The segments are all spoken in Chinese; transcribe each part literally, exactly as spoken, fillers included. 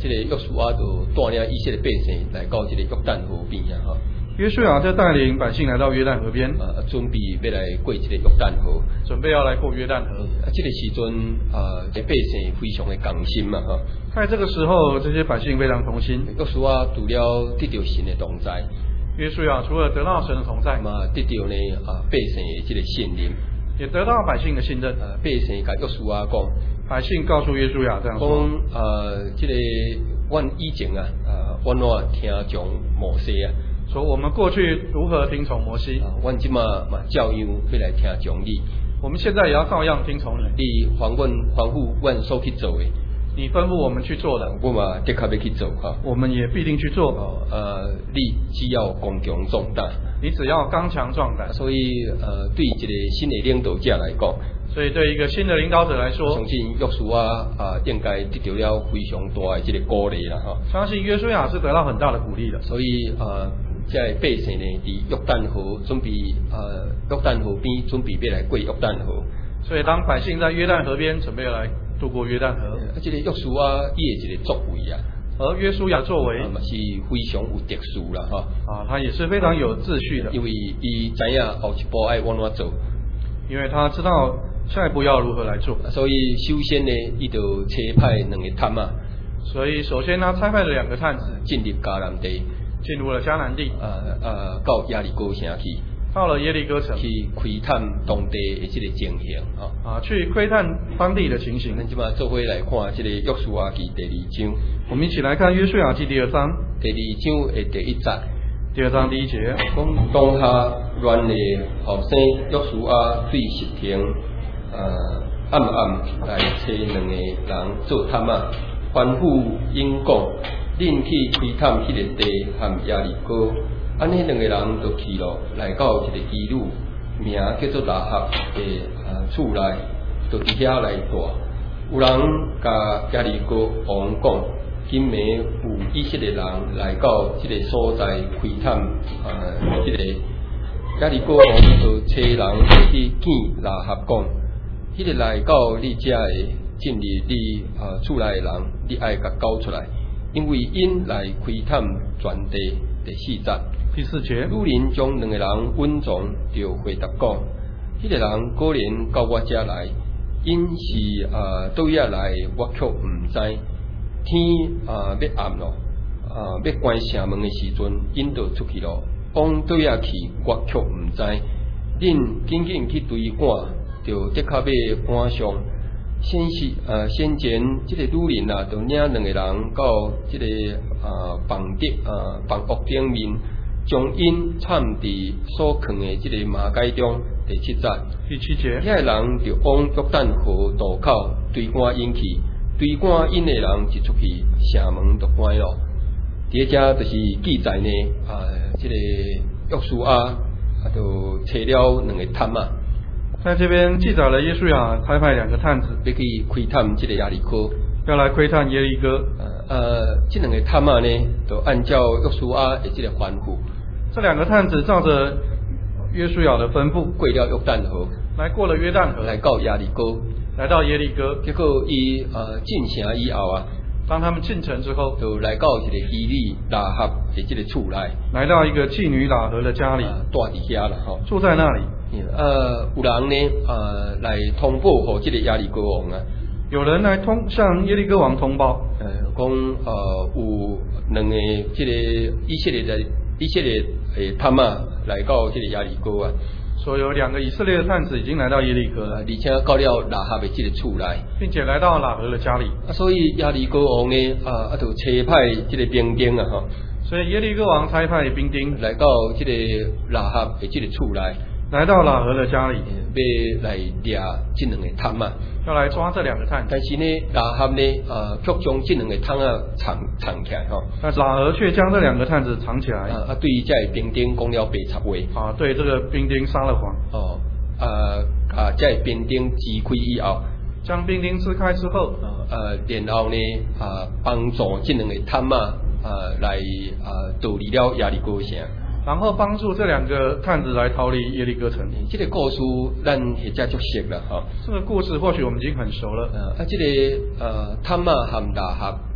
这个约书亚就带领以色列百姓来到这个约旦河边啊，哈。 约书亚就带领百姓来到约旦河边， 呃，准备要来过这个约旦河， 准备要来过约旦河。 啊，这个时阵啊，这百姓非常的甘心嘛，哈。 在这个时候，这些百姓非常同心。 约书亚除了得到神的同在， 约书亚除了得到神的同在， 嘛得到呢啊百姓的这个信任， 也得到百姓的信任。 啊，百姓甲约书亚讲， 百姓告诉约书亚这样说： 讲呃，这个阮以前啊，啊，阮我听从摩西啊。 说我们过去如何听从摩西， 啊，阮即马嘛照样要来听从你。 我们现在也要照样听从你。 你还阮吩咐阮所去做的， 你吩咐我们去做的， 我嘛的确要去做哈。 我们也必定去做。 哦，呃，你只要刚强壮大， 你只要刚强壮胆。 所以呃，对一个新的领导者来讲， 所以对一个新的领导者来说， 相信约书亚啊，应该得到了非常大的这个鼓励啦哈。 相信约书亚是得到很大的鼓励的。 所以呃。这百姓呢，伫约旦河准备呃约旦河边准备要来过约旦河， 所以当百姓在约旦河边准备来渡过约旦河， 啊，这个约书亚伊的一个作为啊， 而约书亚作为嘛、啊、是非常有特殊啦哈， 啊，他也是非常有秩序的， 因为伊知影后一步爱往哪做， 因为他知道下一步要如何来做， 所以首先呢，伊就差派两个探啊， 所以首先他差派了两个探子进入迦南地。 进入了迦南地， 呃呃，到耶利哥城去， 到了耶利哥城去窥探当地的这个情形啊， 啊，去窥探当地的情形。 咱即马做伙来看这个约书亚记第二章， 我们一起来看约书亚记第二章， 第二章的第一节， 第二章第一节， 讲当下原的后生约书亚对实庭，呃，暗暗来找两个人做探啊，吩咐因讲。恁去窥探迄个地和耶利哥，安尼两个人就去咯，来到一个基路，名叫做拉合的呃厝内，就伫遐来住。有人甲耶利哥王讲，今暝有以色列人来到即个所在窥探呃即、这个耶利哥王就找人去见拉合讲，迄、那个来到你遮的进入你呃厝内的人，你爱甲交出来。因为因来窥探全地第四节， 第四节， 女人将两个人稳状，就回答讲：，迄、那个人果然到我遮来，因是啊倒遐来，我却毋知。天啊要暗咯，啊要关城门的时阵，因就出去咯。往倒遐去，我却毋知。恁紧紧去追赶，就的确要赶上。先是呃先前即个女人啊，就领两个人到即、这个呃房顶呃房屋顶面，将因掺伫所藏的即个麻秸中。第七节， 第七节， 遐个人就往约旦河渡口追赶因去，追赶因的人一出去，城门就关咯。第遮就是记载呢，啊、呃，即、这个约书亚啊，就找了两个探啊。 在这边记载了约书亚差派两个探子， 要去窥探这个耶利哥， 要来窥探耶利哥。 呃呃，这两个探啊呢，就按照约书亚的这个吩咐， 这两个探子照着约书亚的吩咐， 过了约旦河， 来过了约旦河， 来到耶利哥， 来到耶利哥。 结果伊呃进城以后啊， 当他们进城之后， 就来到一个妓女拉合的这个厝内， 来到一个妓女拉合的家里， 住伫遐啦吼， 住在那里。 呃，有人呢，呃，来通报给这个耶利哥王啊。 有人来通向耶利哥王通报， 呃，讲呃有两个这个以色列的以色列诶探啊来到这个耶利哥啊。 说有两个以色列的探子已经来到耶利哥了， 而且到了拉合的这个厝内， 并且来到拉合的家里。 啊，所以耶利哥王呢，啊，啊，就差派这个兵丁啊，哈。 所以耶利哥王差派兵丁来到这个拉合的这个厝内。 来到拉合的家里， 要来掠这两个探啊， 要来抓这两个探。 但是呢，拉合呢，呃，却将这两个探啊藏藏起来吼。 但拉合却将这两个探子藏起来。 啊啊，对这兵丁讲了白贼话。 啊，对这个兵丁撒了谎。 哦，啊啊，这兵丁支开以后， 将兵丁支开之后， 呃，然后呢，啊，帮助这两个探啊，啊，来啊逃离了耶利哥城。 然后帮助这两个探子来逃离耶利哥城。 这个故事咱现在就熟了哈。 这个故事或许我们已经很熟了。 呃，啊，这个呃探啊和拉合，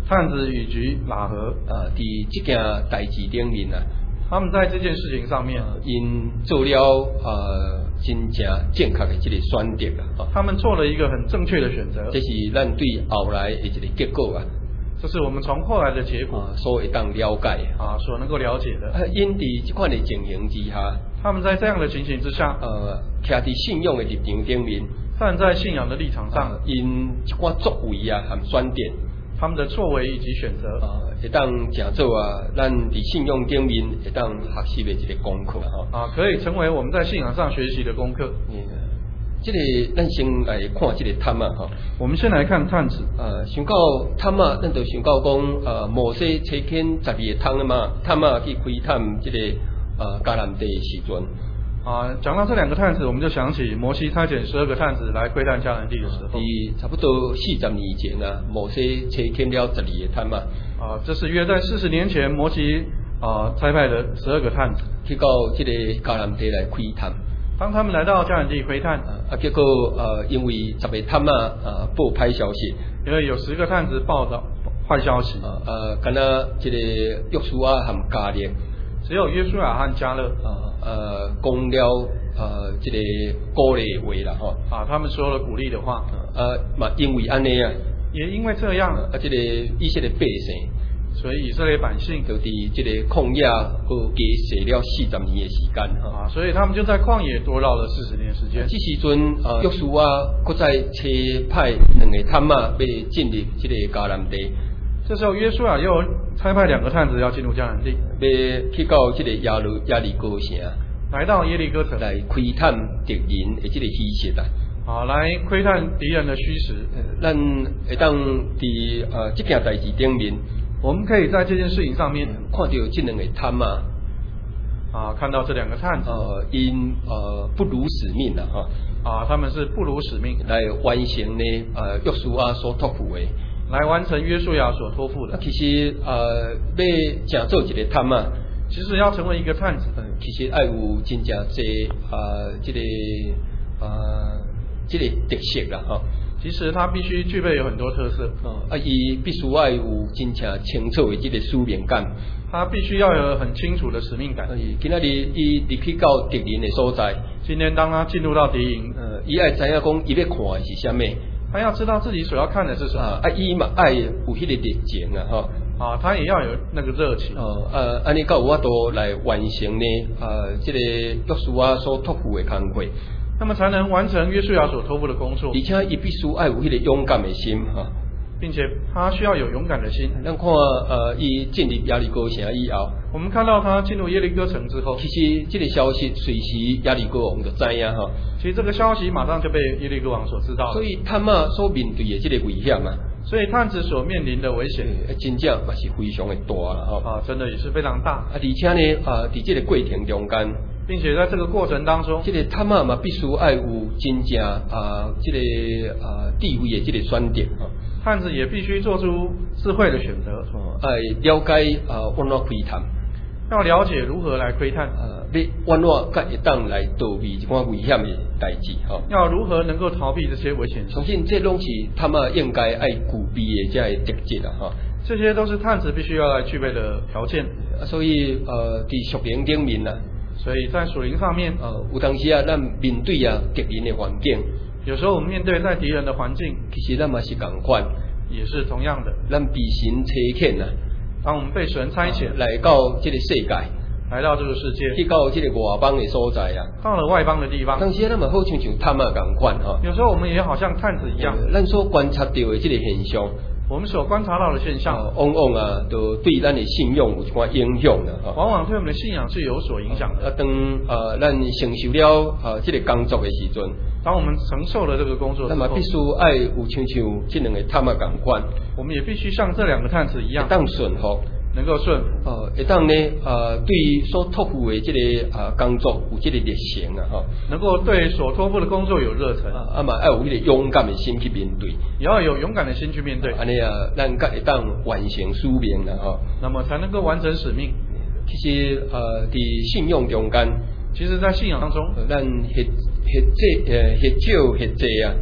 探子与局喇合啊，伫这件代志顶面啊， 他们在这件事情上面， 因做了呃真正正确的这个选择啊， 他们做了一个很正确的选择， 这是咱对后来的一个结果啊。 这是我们从后来的结果、 啊、所会当了解啊，所能够了解的。 啊，因伫这款的情形之下， 他们在这样的情形之下， 呃，徛伫信仰的立场顶面， 站在信仰的立场上， 啊、因一寡作为啊和选择， 他们的作为以及选择， 啊，会当成做啊，咱伫信仰顶面会当学习的一个功课哈。 啊，可以成为我们在信仰上学习的功课。 嗯，这个咱先来看这个探啊哈。 我们先来看探子。 呃，想到探啊，咱就想到讲，呃，摩西差遣十二个探啊嘛，探啊去开探这个呃迦南地的时阵。 啊，讲到这两个探子，我们就想起摩西差遣十二个探子来窥探迦南地的时候。 伫差不多四十年前啊，摩西差遣了十二个探啊。 啊，这是约在四十年前，摩西啊差派了十二个探子去到这个迦南地来窥探。 当他们来到迦南地窥探， 啊，结果呃，因为十个探啊啊报歹消息， 因为有十个探子报道坏消息， 啊呃，敢若这个约书亚和迦勒， 只有约书亚和迦勒啊呃讲了呃这个鼓励话啦吼， 啊，他们说了鼓励的话， 呃嘛因为安尼啊， 也因为这样， 啊这个以色列百姓。 所以以色列百姓就伫这个旷野，佮加踅了四十年的时间啊，所以他们就在旷野多绕了四十年时间。 这时阵，呃，约书亚佮再差派两个探啊，要进入这个迦南地。 这时候，约书亚又差派两个探子要进入迦南地， 要去到这个亚鲁亚利哥城， 来到耶利哥城来窥探敌人的这个虚实啊。 啊，来窥探敌人的虚实。 咱会当伫呃这件代志顶面。 我们可以在这件事情上面看到这两个探啊， 啊，看到这两个探子， 呃，因呃不辱使命啊，哈， 啊，他们是不辱使命来完成呢，呃，约书亚所托付的， 来完成约书亚所托付的。 其实呃，要成做一个探啊， 其实要成为一个探子， 呃、其实要有真正侪呃，这个呃，这个特色啦，哈。 其实他必须具备有很多特色， 哦，啊，伊必须要有真正清楚的这个使命感， 他必须要有很清楚的使命感。 今仔日伊入去到敌人的所在， 今天当他进入到敌营， 呃，伊爱知影讲伊要看的是啥物， 他要知道自己所要看的是什么， 啊，伊嘛爱有迄个热情啊，吼， 啊，他也要有那个热情， 哦，呃，安尼才有法度来完成呢，呃，这个约书亚所托付的工作。 那么才能完成约书亚所托付的工作， 而且伊必须要有迄个勇敢的心哈， 并且他需要有勇敢的心。 咱看呃，伊进入亚利哥城以后， 我们看到他进入耶利哥城之后， 其实这个消息随时亚利哥王就知影哈。 其实这个消息马上就被耶利哥王所知道了。 所以探啊所面对的这个危险啊， 所以探子所面临的危险， 真正嘛是非常的大啦哈。 啊，真的也是非常大。啊， 而且呢，啊，在这个过程中间。 并且在这个过程当中， 这个探啊嘛必须要有真正啊，这个啊智慧的这个选择啊。 探子也必须做出智慧的选择， 哦，爱了解啊，安怎窥探， 要了解如何来窥探， 啊，要安怎才会当来逃避这款危险的代志哈。 要如何能够逃避这些危险？ 相信这拢是探啊应该爱具备的这个特质啦哈。 这些都是探子必须要来具备的条件。 啊，所以呃，在属灵顶面呐。 所以在属灵上面， 呃，有当时啊，咱面对啊敌人的环境， 有时候我们面对在敌人的环境， 其实咱嘛是同款， 也是同样的。 咱被神差遣啊， 当我们被神差遣、 啊、来到这个世界， 来到这个世界， 去到这个外邦的所在啊， 到了外邦的地方， 当时啊，咱嘛好像像探啊同款哈。 有时候我们也好像探子一样， 咱所观察到的这个现象。 我们所观察到的现象， 啊、往往啊，都对咱的信仰有一寡影响的哈。 往往对我们的信仰是有所影响的。 啊，当呃咱承受了啊这个工作的时阵， 当我们承受了这个工作之后， 那么必须爱有像像这两个探啊同款， 我们也必须像这两个探子一样， 当顺服。 能够顺服， 哦，会当呢，呃，对所托付的这个啊工作有这个热情啊，哈， 能够对所托付的工作有热忱， 啊嘛，要有这个勇敢的心去面对， 也要有勇敢的心去面对， 安尼啊，咱才会当完成使命啦，哈， 那么才能够完成使命。 其实呃，在信仰中间， 其实，在信仰当中， 咱学学这呃学少学济啊，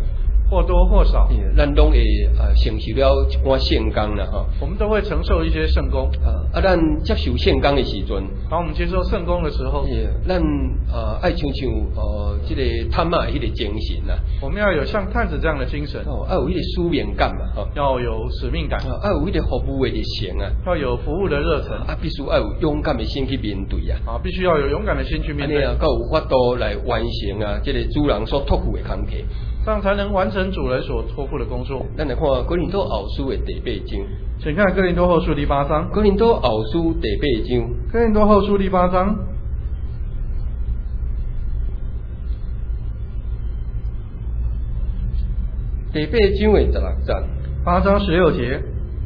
或多或少， 咱拢会呃承受了一寡圣功啦吼。 我们都会承受一些圣功。 啊，啊，咱接受圣功的时阵， 当我们接受圣功的时候， 咱呃爱像像呃这个探马迄个精神啦。 我们要有像探子这样的精神， 哦，要有迄个使命感嘛，吼， 要有使命感， 啊，要有迄个服务的热情啊， 要有服务的热忱， 啊，必须要有勇敢的心去面对啊， 啊，必须要有勇敢的心去面对， 啊，才有法度来完成啊，这个主人所托付的工课。 这样才能完成主人所托付的工作。 咱来看哥林多后书的第八章， 请看哥林多后书第八章。 哥林多后书第八章， 哥林多后书第八章第八章的十六节， 八章十六节，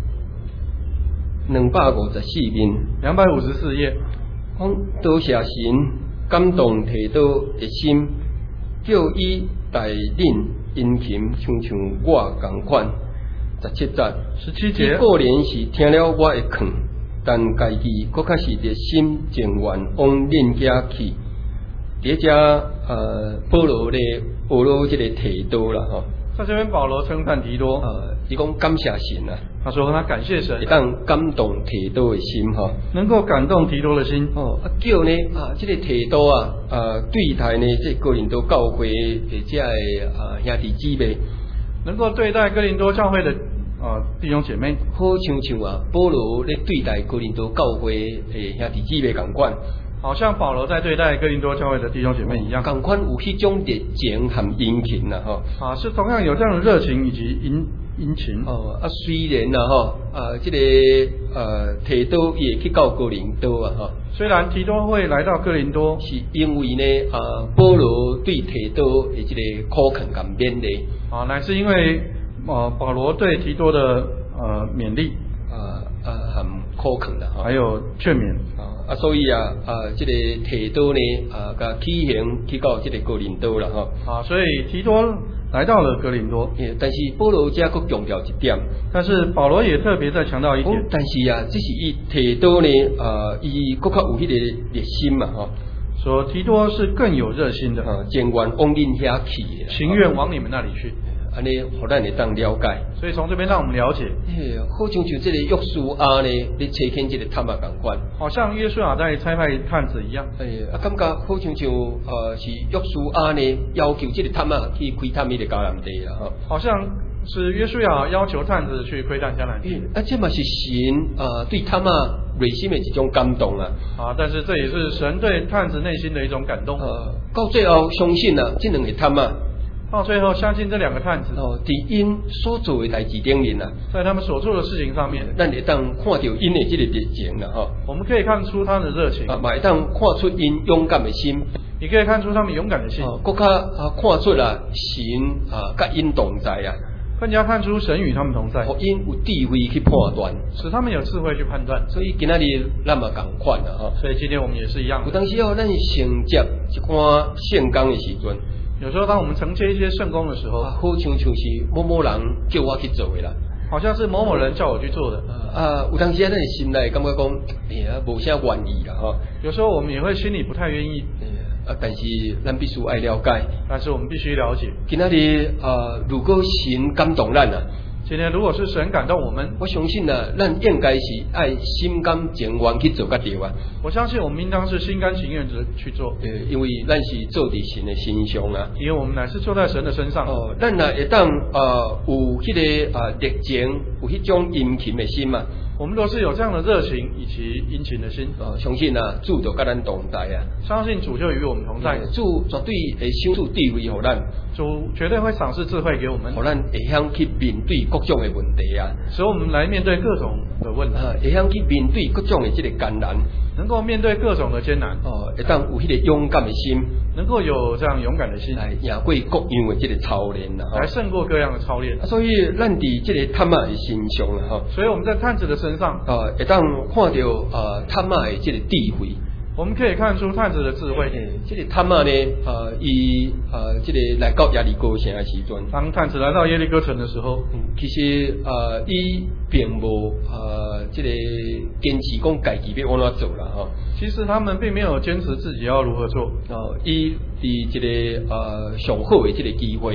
两百五十四面， 两百五十四页。 讲多谢神感动提多的心，叫伊带领殷勤，像像我同款。十七节， 十七节， 果然是听了我的劝，但家己搁较是热心情愿往恁遐去。伫遮呃，保罗咧学了这个提多啦吼。 在这边保罗称赞提多， 呃，伊讲感谢神啊， 他说他感谢神， 会当感动提多的心吼， 能够感动提多的心。 哦，啊叫呢啊，这个提多啊，呃，对待呢这哥林多教会的这啊兄弟姊妹， 能够对待哥林多教会的呃弟兄姐妹， 好像像啊保罗咧对待哥林多教会的兄弟姊妹共款。 好像保罗在对待哥林多教会的弟兄姐妹一样， 同款有迄种热情和殷勤啦，吼。 啊，是同样有这样的热情以及殷殷勤。 哦，啊，虽然啦，吼，啊，这个呃提多也去到哥林多啊，吼。 虽然提多会来到哥林多， 是因为呢，啊，保罗对提多的这个苛恳和勉励。 啊，乃是因为呃保罗对提多的呃勉励， 啊啊，和苛恳啦，吼。 还有劝勉。 啊，所以啊，啊，这个提多呢，啊，甲起行去到这个哥林多啦，吼。啊， 所以提多来到了哥林多。 但是保罗这个强调一点， 但是保罗也特别再强调一点。 但是啊，这是伊提多呢，啊，伊更较有迄个热心嘛，吼。 说提多是更有热心的， 啊，情愿往恁遐去的， 情愿往你们那里去。 安尼，互咱会当了解。 所以从这边让我们了解， 嘿，好像像这个约书亚呢，咧查看这个探马共款， 好像约书亚在差派探子一样。 诶，啊，感觉好像像呃，是约书亚呢要求这个探马去窥探伊个迦南地啦，吼。 好像是约书亚要求探子去窥探迦南地。 啊，这嘛是神啊对探马内心的一种感动啊。 啊，但是这也是神对探子内心的一种感动。 呃，到最后相信啊，这两个探马。 到最后，相信这两个探子哦，伫因所做的代志顶面啊， 在他们所做的事情上面， 咱会当看到因的这个热情啦，吼。 我们可以看出他的热情， 啊，嘛会当看出因勇敢的心， 你可以看出他们勇敢的心， 哦，更加啊看出啦神啊甲因同在啊， 更加看出神与他们同在， 互因有智慧去判断， 使他们有智慧去判断。 所以今仔日咱嘛共款啦，吼。 所以今天我们也是一样的。 有当时哦，咱承接一寡圣工的时阵。 有时候，当我们承接一些圣功的时候， 啊，好像像是某某人叫我去做的啦， 好像是某某人叫我去做的。 啊，有当时啊，咱心内感觉讲，哎呀，无啥愿意啦，吼。 有时候我们也会心里不太愿意， 啊，但是咱必须爱了解。 但是我们必须了解。 今仔日啊，如果神感动咱啊。 今天如果是神感动我们， 我相信啊，咱应该是爱心甘情愿去做甲对啊。 我相信我们应当是心甘情愿的去做， 呃，因为咱是做伫神的身上啊。 因为我们乃是做在神的身上。 哦，咱啊会当呃有迄、那个啊热情，有迄种殷勤的心嘛。 我们若是有这样的热情以及殷勤的心， 哦，相信啊，主就甲咱同在啊。 相信主就与我们同在， 主绝对会赏赐智慧予咱， 主绝对会赏赐智慧给我们， 予咱会晓去面对各种的问题啊， 使我们来面对各种的问题， 啊，会晓去面对各种的这个艰难， 能够面对各种的艰难， 哦，会当有迄个勇敢的心， 能够有这样勇敢的心来赢过各样的这个操练啦， 来胜过各样的操练。 啊，所以咱伫这个探马的身上啦，吼， 所以我们在探子的身上， 啊，会当看到啊探马的这个智慧。 我们可以看出探子的智慧。 欸、这个探马呢，呃，伊呃，这个来到耶利哥城的时阵， 当探子来到耶利哥城的时候， 嗯、其实呃，伊并无呃，这个坚持讲家己要安怎做啦，吼。 其实他们并没有坚持自己要如何做。 哦，伊伫这个呃上好的这个机会，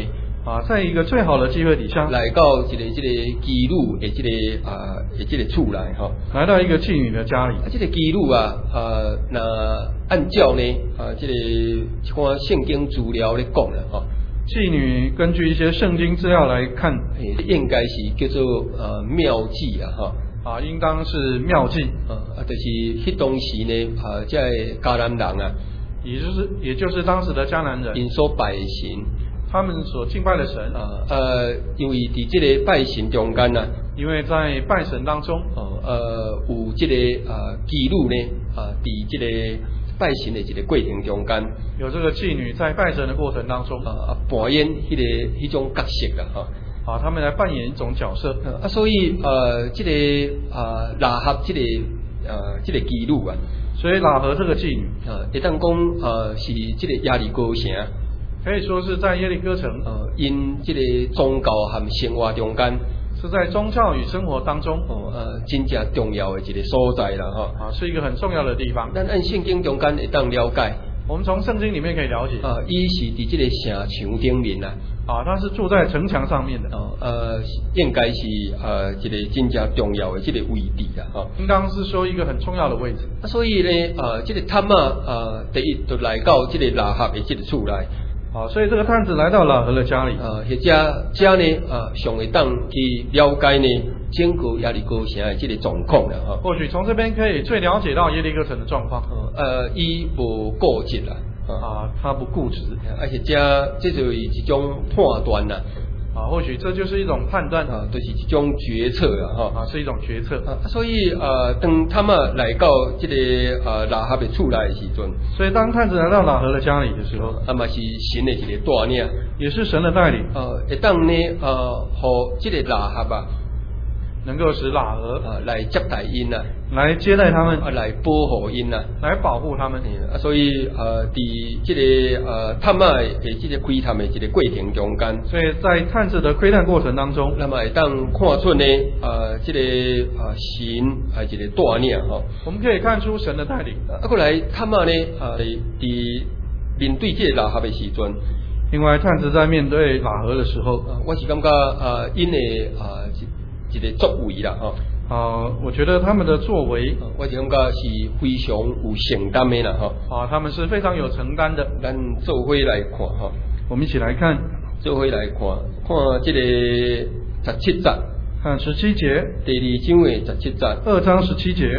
啊，在一个最好的机会底下， 来到一个这个妓女的这个啊的这个厝来哈， 来到一个妓女的家里。 啊，这个妓女啊，呃，那按照呢啊，这个一寡圣经资料咧讲啦哈， 妓女根据一些圣经资料来看， 应该是叫做呃妙妓啊哈。 啊，应当是妙妓啊，啊，就是迄当时呢，啊，这迦南人啊， 也就是也就是当时的迦南人， 因所拜神， 他们所敬拜的神啊，呃，因为伫这个拜神中间啊， 因为在拜神当中， 哦，呃，有这个啊妓女呢，啊，伫这个拜神的一个过程中间， 有这个妓女在拜神的过程当中， 啊，扮演迄、那个迄种角色啦，哈。 啊，他们来扮演一种角色啊，所以呃，这个啊，拉合这个呃，这个妓女啊， 所以喇合这个妓女啊，会当讲呃，是这个耶利哥城， 可以说是在耶利哥城， 呃，因这个宗教和生活中间， 是在宗教与生活当中， 哦，呃，真正重要的一个所在啦，哈， 啊，是一个很重要的地方。 咱按圣经中间会当了解， 我们从圣经里面可以了解， 啊，伊是伫这个城墙顶面啦。 啊，他是住在城墙上面的， 哦，呃，应该是呃一个真正重要的这个位置啦，哈、哦。 应当是说一个很重要的位置。 啊，所以呢，呃，这个探啊，呃，第一就来到这个拉合的这个厝来。 啊，所以这个探子来到喇合的家里， 啊，或者这呢，啊，上会当去了解呢整个耶利哥城的这个状况啦，哈、哦。 或许从这边可以最了解到耶利哥城的状况。 哦，呃，伊无顾忌啦。 啊，他不固执， 而且这这就是一种判断啦， 啊，或许这就是一种判断啊，就是一种决策啦，哈， 啊，是一种决策啊，所以呃，当他们来到这个呃拉合的厝来的时阵， 所以当探子来到喇合的家里的时候， 啊嘛是神的一个带领， 也是神的带领， 呃，会当呢呃，和这个拉合啊， 能够使喇合啊来接待因啊， 来接待他们， 啊来保护因啊， 来保护他们。 啊，所以呃，伫这个呃探啊的这个窥探的这个过程中间， 所以在探子的窥探过程当中， 那么会当看出呢呃这个呃神啊一个带领吼， 我们可以看出神的带领。 啊，过来探啊呢啊伫面对这个拉合的时阵， 另外探子在面对喇合的时候， 啊，我是感觉呃因的啊。一个作为啦，吼、 啊，我觉得他们的作为， 我是感觉是非常有承担的啦，吼、 啊，他们是非常有承担的。 咱做伙来看，吼， 我们一起来看， 做伙来看，看这个十七节， 看十七节， 第二章的十七节， 二章十七节，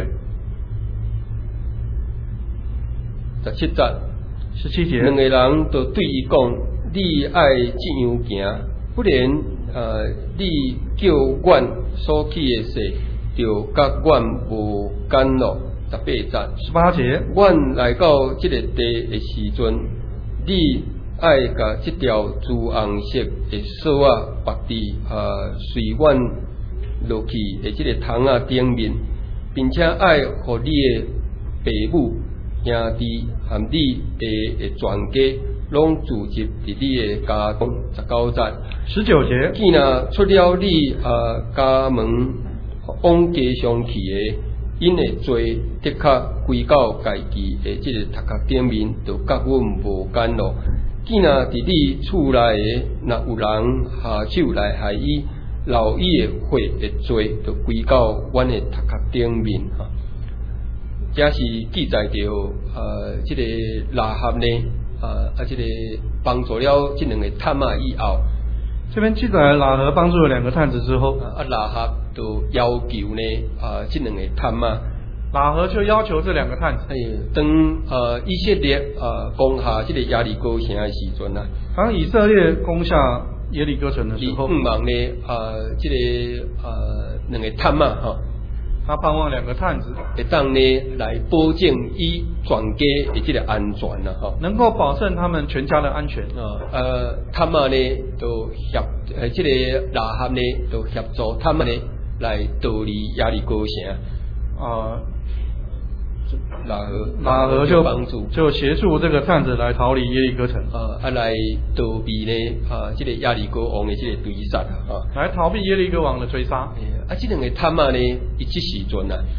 十七节， 十七节， 两个人都对伊讲，你爱这样行，不然呃，你叫阮所起的事，就甲阮无干咯。十八节， 十八节， 阮来到这个地的时阵，你爱甲这条朱红色的绳啊绑伫呃随阮落去的这个桶啊顶面，并且爱互你的爸母、兄弟和你的的全家，拢聚集伫你的家中。十九节， 十九节， 既若出了你呃家门往街上去的，因的罪的确归到家己的这个头壳顶面，就甲阮无干咯。既若伫你厝内的，若有人下手来害伊，留伊的血的罪，就归到阮的头壳顶面哈。这是记载着呃，这个拉合呢，呃，啊，这个帮助了这两个探啊以后， 这边记载了喇合帮助了两个探子之后， 啊，拉合就要求呢，啊，这两个探啊， 喇合就要求这两个探子， 哎，当呃以色列呃攻下这个耶利哥城的时阵啊， 当以色列攻下耶利哥城的时候， 希望呢，呃，这个呃两个探啊哈。 他盼望两个探子会当呢来保证伊全家的这个安全啦，哈， 能够保证他们全家的安全。 啊，呃，他们呢就协，呃，这个拉合呢就协助他们呢来逃离耶利哥城。 啊， 拉合喇合就帮助， 就协助这个探子来逃离耶利哥城。 啊，啊来逃避呢啊，这个耶利哥王的这个追杀啊， 来逃避耶利哥王的追杀。 啊，这两个探啊呢，伊即时阵啊，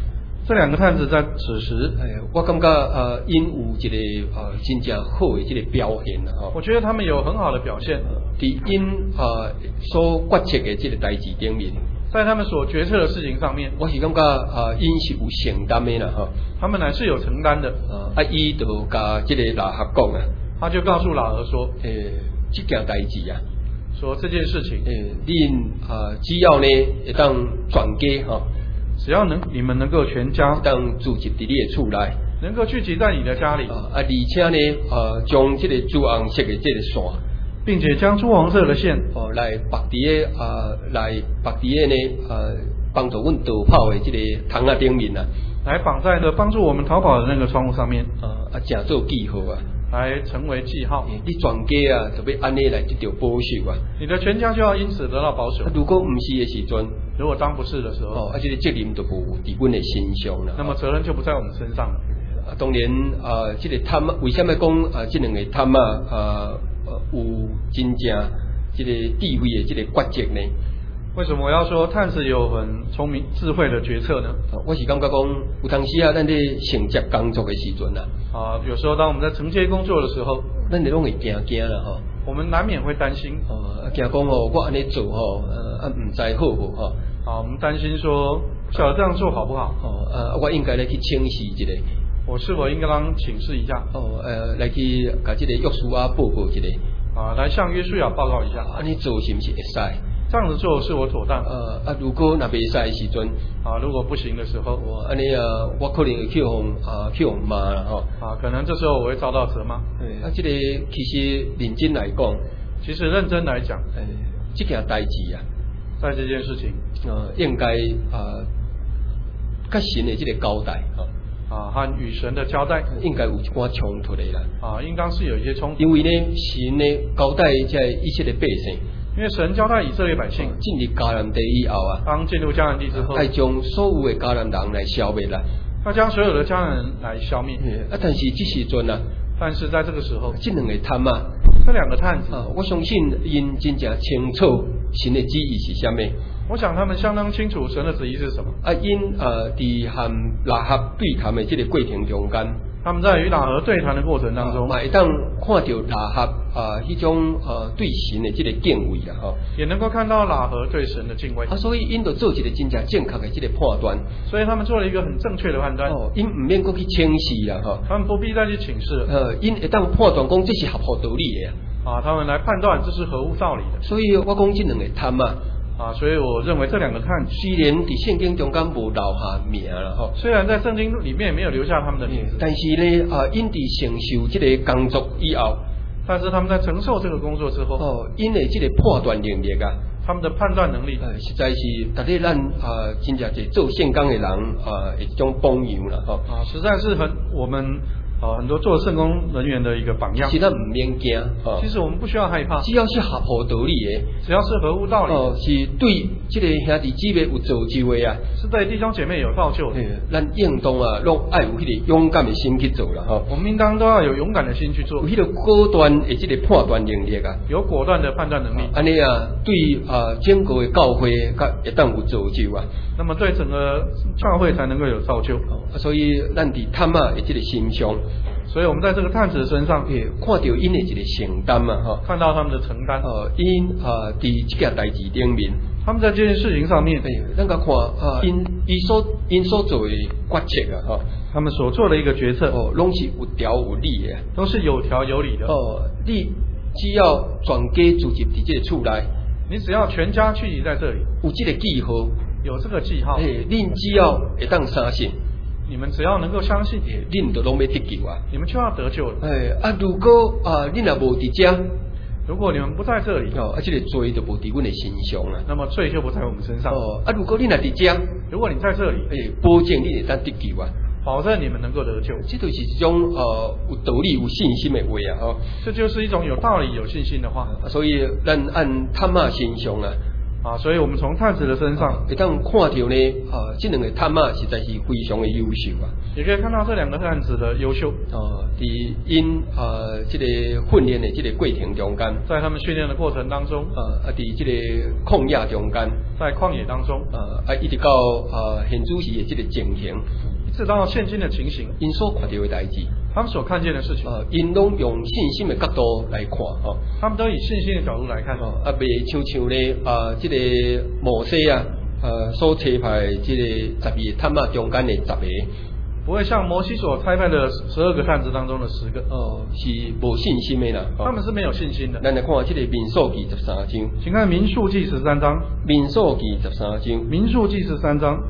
这两个探子在此时， 哎，我感觉呃，因有一个呃真正好的这个表现啦吼。 我觉得他们有很好的表现， 伫因呃所决策的这个代志顶面， 在他们所决策的事情上面， 我是感觉呃因是有承担的啦吼。 他们乃是有承担的。 呃，啊，伊就甲这个拉合讲啊， 他就告诉喇合说， 诶，这件代志啊， 说这件事情， 诶，恁呃只要呢会当全家吼， 只要能你们能够全家会当聚集伫你的厝内， 能够聚集在你的家里， 啊，而且呢，呃，将这个朱红色的这个线， 并且将朱红色的线， 哦，来绑伫个啊，来绑伫个呢，呃，帮助阮逃跑的这个窗仔顶面啊， 来绑在的帮助我们逃跑的那个窗户上面， 啊，啊，正做记号啊， 来成为记号。 你全家啊，就要安尼来得到保守啊。 你的全家就要因此得到保守。 啊，如果唔是的时阵， 如果当不是的时候， 哦，啊，这个责任就无伫阮的身上啦。 那么责任就不在我们身上了。 啊，当然啊，这个探啊，为什么讲啊，这两个探啊，啊，有真正这个智慧的这个决策呢？ 为什么我要说探子有很聪明智慧的决策呢？ 啊、我是感觉讲，有当时啊，咱咧承接工作的时阵啊， 啊，有时候当我们在承接工作的时候， 咱哋拢会惊惊啦吼。 我们难免会担心。 哦，啊，惊讲哦，我安尼做吼，呃，啊，唔知好无吼。 啊，我们担心说，不晓得这样做好不好？ 哦，啊，我应该来去请示一下。 我是否应该让请示一下？ 哦，呃，来去甲这个约书亚报告一下。 啊，来向约书亚报告一下。 安尼做是不是会使？ 这样子做是我妥当。 呃啊，如果若袂使的时阵， 啊，如果不行的时候， 我安尼啊，我可能会去互啊去互骂啦吼。 啊，可能这时候我会遭到责骂。 对，啊，这个其实认真来讲， 其实认真来讲， 诶，这件代志啊， 在这件事情， 呃，应该啊，甲神的这个交代吼。 啊，和与神的交代应该有一寡冲突的啦。 啊，应当是有一些冲突。 因为呢，神呢交代这一切的百姓。 因为神交代以色列百姓进入迦南地以后啊， 当进入迦南地之后， 要将所有的迦南人来消灭啦， 要将所有的迦南人来消灭。 啊，但是这时阵啊， 但是在这个时候， 这两个探啊， 这两个探子， 啊，我相信因真正清楚神的旨意是什么。 我想他们相当清楚神的旨意是什么。 啊，因呃，伫和拉合对谈的这个过程中间， 他们在与喇合对谈的过程当中， 嘛会当看到拉合啊，迄种呃对神的这个敬畏啦，吼， 也能够看到喇合对神的敬畏。 啊，所以因就做一个真正正确的这个判断。 所以他们做了一个很正确的判断。 哦，因唔免过去请示啦，吼。 他们不必再去请示。 呃，因会当判断讲这是合乎道理的啊。 啊，他们来判断这是合乎道理的。 所以我讲这两个探啊。 啊，所以我认为这两个探子虽然伫圣经中间无留下名啦，吼， 虽然在圣经里面没有留下他们的名字， 但是呢，啊，因伫承受这个工作以后， 但是他们在承受这个工作之后， 哦，因为这个判断能力啊， 他们的判断能力， 呃，实在是逐个咱啊，真正是做圣工的人啊，一种榜样啦，吼， 啊，实在是很我们。啊，很多做圣工人员的一个榜样。 其实咱唔免惊， 哦，其实我们不需要害怕， 只要是合乎道理的， 只要是合乎道理， 哦，是对这个兄弟姊妹有造就的啊， 是对弟兄姐妹有造就的。 咱应当啊，拢爱有迄个勇敢的心去做啦，吼。 我们应当都要有勇敢的心去做， 有迄个果断的这个判断能力啊， 有果断的判断能力。 安尼啊，对啊，整个的教会甲会当有造就啊。 那么对整个教会才能够有造就。 哦，所以咱伫探啊的这个心上。 所以我们在这个探子身上， 也看到因的一个承担嘛，哈， 看到他们的承担。 呃，因啊，伫这件代志顶面， 他们在这件事情上面， 哎，咱甲看啊，因伊所因所做的决策啊，哈， 他们所做的一个决策， 哦，拢是有条有理的， 都是有条有理的。 哦，你只要全家聚集伫这个厝内， 你只要全家聚集在这里， 有这个记号， 有这个记号， 哎，恁只要会当相信。 你们只要能够相信， 恁就拢要得救啊！ 你们就要得救了。 哎啊，如果啊，恁也无伫遮， 如果你们不在这里， 哦，啊，这个罪就无伫阮的身上啊。 那么罪就不在我们身上。 哦，啊，如果恁也伫遮， 如果你在这里， 哎，保证恁会当得救啊！ 保证你们能够得救。 这就是一种呃有道理、有信心的话啊！哦， 这就是一种有道理、有信心的话。 啊、所以咱按探啊身上啊。 啊，所以我们从探子的身上， 会当看到呢，啊，这两个探啊实在是非常的优秀啊。 也可以看到这两个探子的优秀。 哦，伫因啊这个训练的这个过程中间， 在他们训练的过程当中， 啊啊，伫这个旷野中间， 在旷野当中， 啊啊，一直到啊现主时的这个情形， 直到现今的情形， 因所看到的代志， 他们所看见的事情， 呃，因拢用信心的角度来看，吼、哦， 他们都以信心的角度来看， 哦，啊，袂像像咧，啊，即、这个摩西啊，呃，所差派即个十二个探啊中间的十个， 不会像摩西所差派的十二个探子当中的十个， 哦，是无信心的啦，哦、 他们是没有信心的。 咱来看即个民数记十三章， 请看民数记十三章， 民数记十三章， 民数记十三章，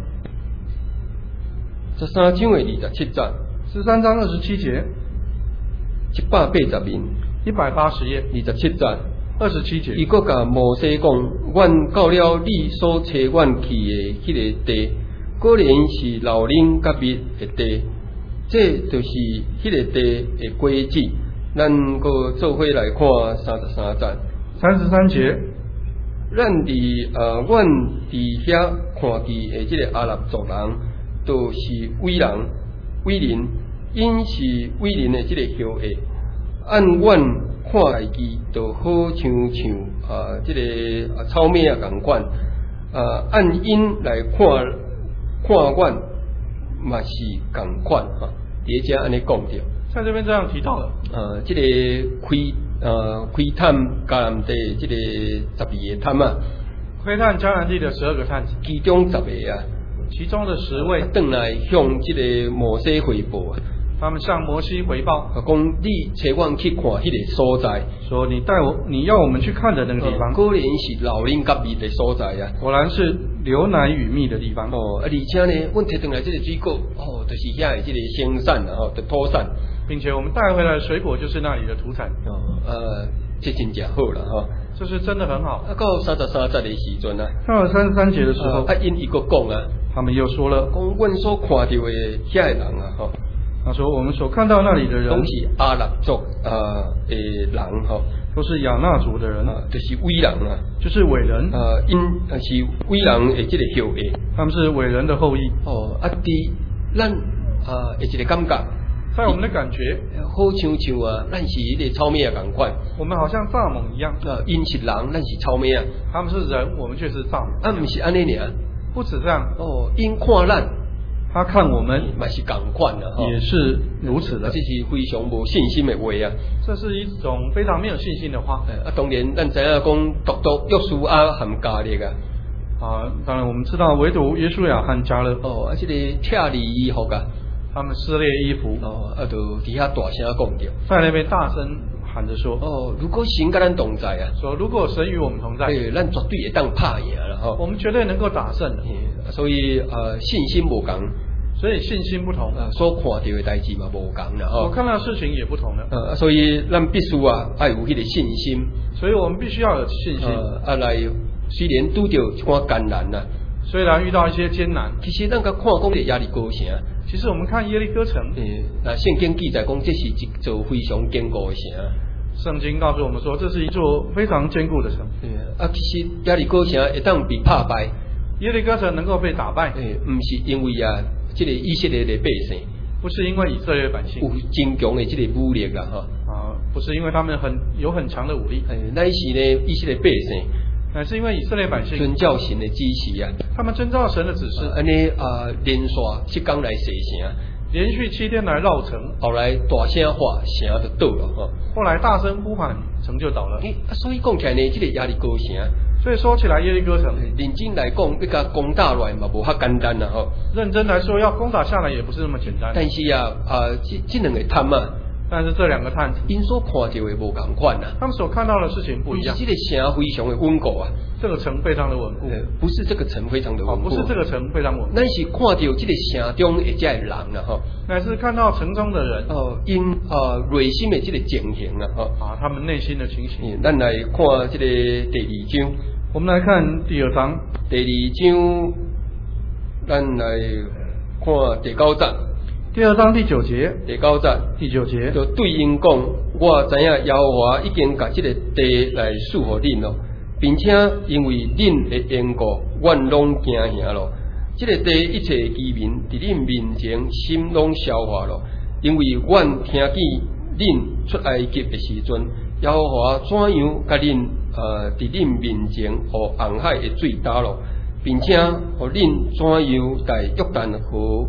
十三章的二十七节， 十三章二十七节， 一百八十面， 一百八十页， 二十七节。 二十七节， 伊阁甲摩西讲，阮到了你所找阮去的迄个地，果然是老林甲蜜的地，这就是迄个地的果子。咱阁做伙来看三十三节。 三十三节， 咱伫呃，阮伫遐看见的即个阿拉族人，都是伟人、伟人，因是伟人的即个后裔，按阮看来记就好像像啊，即、这个啊草莓啊共款，啊按因来看看阮嘛是共款哈。伫遮安尼讲着， 在这边这样提到了， 呃，即、这个开呃开探迦南地即个十二个探啊， 窥探迦南地的十二个探子， 其中十个啊， 其中的十位转来向即个摩西汇报啊。 他们向摩西回报， 讲你找阮去看迄个所在， 说你带我，你要我们去看的那个地方， 果然是老林甲蜜的所在啊， 果然是流奶与蜜的地方。 哦，啊，而且呢，阮摕转来这个水果，哦，就是遐的这个生产啊，吼，的土产， 并且我们带回来的水果就是那里的土产。 哦，呃，这真正好啦，吼、哦， 这是真的很好。 啊，到三十三节的时阵啊， 到了三十三节的时候， 啊，因伊个讲啊， 他们又说了， 讲阮所看到的遐的人啊，吼、哦。 他说：“我们所看到那里的人， 都是阿拉族啊的人吼， 都是亚纳族的人， 啊，就是伟人啊， 就是伟人， 啊，因是伟人的这个后裔， 他们是伟人的后裔。 哦，啊，伫咱啊的一个感觉， 在我们的感觉， 好像像啊，咱是迄个草莓啊共款， 我们好像蚱蜢一样。 啊，因是人，咱是草莓啊， 他们是人，我们却是蚱蜢。 啊，不是安尼尔， 不止这样， 哦，因看咱。” 他看我们嘛是共款的， 也是如此的。 这是非常无信心的话啊！ 这是一种非常没有信心的话。 啊，当然，咱知影讲独独约书亚和加勒啊。 啊，当然我们知道唯独约书亚和加勒。 哦，啊，这个拆礼衣服啊， 他们撕裂衣服。 哦，啊，就底下大声讲着， 在那边大声喊着说：“ 哦，如果神跟咱同在啊， 说如果神与我们同在， 对，咱绝对会当拍赢了哈。 我们绝对能够打胜的。 所以呃，信心无同。” 所以信心不同， 呃，所看到的代志嘛无同啦，吼。 我看到的事情也不同了。 呃，所以咱必须啊，要有迄个信心。 所以我们必须要有信心。 呃，啊来，虽然拄着一寡艰难啦， 虽然遇到一些艰难， 其实咱甲看讲这亚利哥城， 其实我们看耶利哥城， 诶，那圣经记载讲这是一座非常坚固的城。 圣经告诉我们说，这是一座非常坚固的城。 对啊，其实亚利哥城会当被拍败， 耶利哥城能够被打败， 诶，唔是因为啊。这个以色列的百姓， 不是因为以色列百姓有真强的这个武力啦，哈啊，不是因为他们很有很强的武力， 哎，乃是呢以色列百姓， 乃是因为以色列百姓遵照神的指示啊， 他们遵照神的指示， 安尼啊连续七天来射城， 连续七天来绕城， 后来大声喊城就倒了哈， 后来大声呼喊城就倒了， 啊，所以讲起来呢，这个亚利哥城。 所以说起来，耶利哥城认真来讲，要甲攻打来嘛，无遐简单啦吼。 认真来说，要攻打下来也不是那么简单。 但是啊，啊，这这两个探啊， 但是这两个探子， 因所看到的无共款呐。 他们所看到的事情不一样。 这个城非常的稳固啊， 这个城非常的稳固。 不是这个城非常的稳固， 不是这个城非常稳固。 咱是看到这个城中的这人啦吼， 乃是看到城中的人哦，因啊内心的这个情形啊，吼啊，他们内心的情形。 咱来看这个第二章。 我们来看第二章， 第二章，咱来看第九节。 第二章第九节， 第九节， 第九节就对因讲，我知影耶和华已经把这个地来赐予恁咯，并且因为恁的缘故，阮拢惊吓咯。这个地一切居民伫恁面前心拢消化咯，因为阮听见恁出埃及的时阵，耶和华怎样甲恁呃伫恁面前互红海的水打咯，并且互恁怎样在约旦河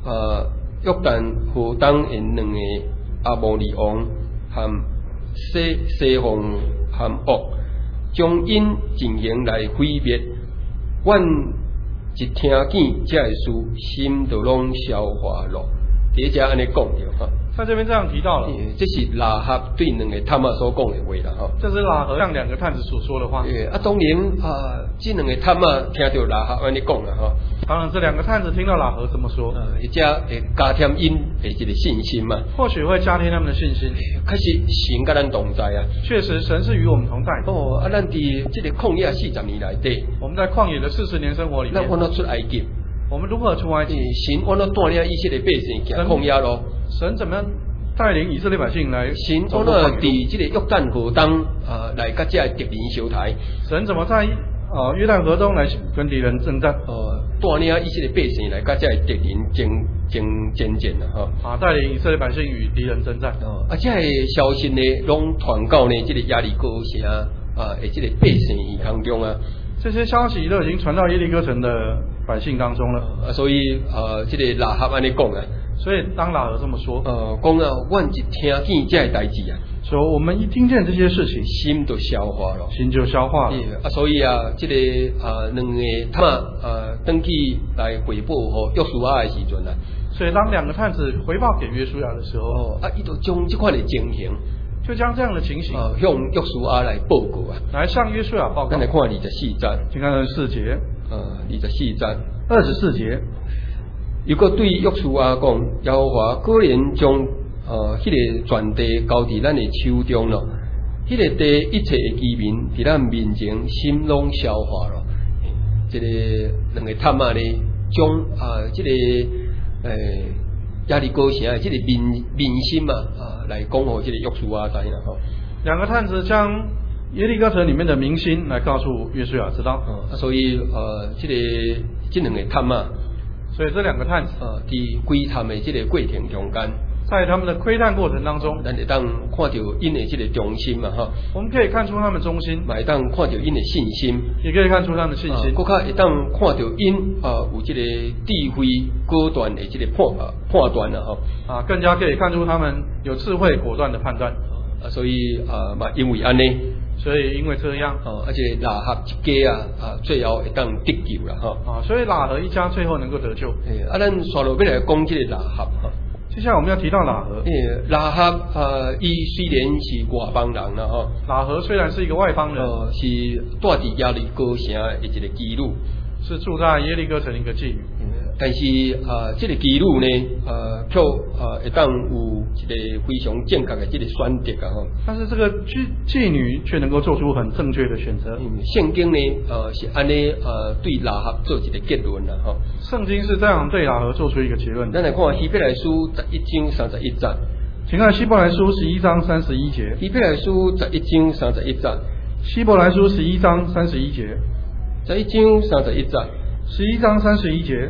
呃约旦河东因两个阿摩利王和西西方和恶，将因进行来毁灭。阮一听见这事，心就拢消化了。第一只安尼讲着哈。 在这边这样提到了， 这是拉哈对两个探仔所讲的话啦哈。 这是拉合向两个探子所说的话。 啊，当然啊，这两个探仔听到拉哈安尼讲啦哈。 当然，这两个探子听到拉合这么说， 呃，一只会加添因的这个信心嘛。 或许会加添他们的信心。 开始神跟咱同在啊。 确实，神是与我们同在。 哦，啊，咱伫这个旷野四十年内底， 我们在旷野的四十年生活里面， 咱看到出埃及。 我们如何出埃及？ 神按照带领以色列百姓行旷野咯。 神怎么样带领以色列百姓来？ 神按照伫这个约旦河东呃来甲这敌人相台。 神怎么在呃约旦河东来跟敌人征战？ 呃，带领以色列百姓来甲这敌人争争争战啦哈。 啊，带领以色列百姓与敌人征战。 哦，啊，这个消息呢，拢传到呢这个耶利哥城啊，诶，这个百姓当中啊。 这些消息都已经传到耶利哥城的百姓当中了。 啊，所以呃，这个拉哈安尼讲啊。 所以当拉合这么说， 呃，讲啊，阮一听见这代志啊， 说我们一听见这些事情， 心就消化了， 心就消化了。 啊，所以啊，这个啊，两个探啊，登去来回报吼约书亚的时阵啊， 所以当两个探子回报给约书亚的时候， 哦，啊，伊就将这款的情形， 就将这样的情形啊，向约书亚来报告啊， 来向约书亚报告。 咱来看二十四节， 请看二十四节， 呃，二十四节， 二十四节。 如果对约书亚讲，耶和华果然将呃迄、那个全地交伫咱的手中咯，迄、那个地一切的居民伫咱面前心拢消化咯。这个两个探仔呢，将啊这个诶耶利哥城的这个民民心啊啊来讲互这个约书亚知啦吼。 两个探子将耶利哥城里面的民心来告诉约书亚知道。 啊，所以呃这个这两个探仔。 所以这两个探子， 呃，伫窥探的这个过程中间， 在他们的窥探过程当中， 咱会当看到因的这个忠心嘛，哈。 我们可以看出他们忠心， 嘛会当看到因的信心， 也可以看出他们的信心。 更加会当看到因啊有这个智慧果断的这个判啊判断啦，哈。 啊，更加可以看出他们有智慧果断的判断。 啊，所以啊嘛，因为安尼。 所以因为这样， 哦，而且拉合一家啊，啊，最后会当得救啦，哈。 啊，所以拉合一家最后能够得救。 诶，啊，咱刷落要来讲这个拉合哈。 接下来我们要提到拉合。 诶，拉合啊，伊虽然是外邦人啦，哈。 拉合虽然是一个外邦人， 呃，是住伫耶利哥城的一个妓女， 是住在耶利哥城一个妓女。 但是啊，这个妓女呢，呃，却呃会当有一个非常正确的这个选择啊吼。 但是这个妓妓女却能够做出很正确的选择。 嗯，圣经呢，呃，是安尼呃对拉合做一个结论啦吼。 圣经是这样对拉合做出一个结论。 咱来看希伯来书十一章三十一节。 请看希伯来书十一章三十一节。 希伯来书十一章三十一节。 希伯来书十一章三十一节。 十一章三十一节。 十一章三十一节。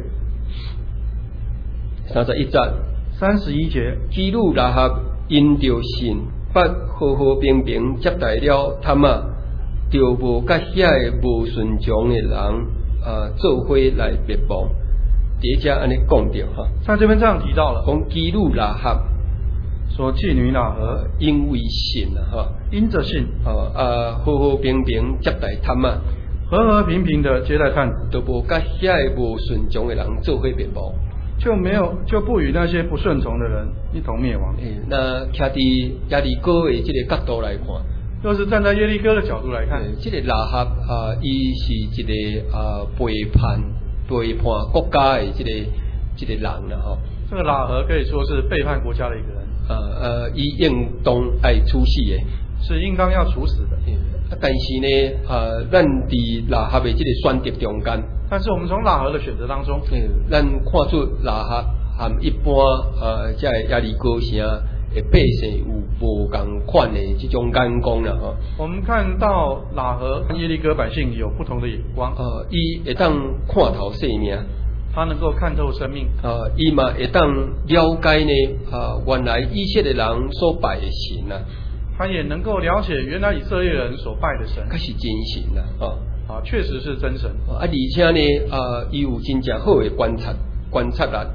三十一节， 三十一节， 基路拉合因着信，不和和平平接待了他们，就无甲遐个无顺从的人，啊，做伙来灭亡。第一家安尼讲着哈， 在这边这样提到了， 讲基路拉合， 说妓女拉合因为信啊哈， 因着信， 啊啊和和平平接待他们， 和和平平的接待探子， 就无甲遐个无顺从的人做伙灭亡。 就没有就不与那些不顺从的人一同灭亡。 诶，那徛伫耶利哥的这个角度来看， 若是站在耶利哥的角度来看， 这个拉合啊，伊是一个啊背叛背叛国家的这个这个人啦吼。 这个拉合可以说是背叛国家的一个人。 呃呃，伊应当爱处死的， 是应当要处死的。 啊，但是呢，啊，咱伫拉合的这个选择中间。 但是我们从拉合的选择当中， 嗯，咱看出拉合和一般呃，即个耶利哥城的百姓有无共款的这种眼光啦吼。 我们看到拉合和耶利哥百姓有不同的眼光。 呃，伊会当看透生命， 他能够看透生命。 呃，伊嘛会当了解呢，啊、呃，原来以色列人所拜的神啊， 他也能够了解原来以色列人所拜的神， 可是真神啦，哦。 啊，确实是真神啊，而且呢，啊，伊有真正好的观察观察力，哈。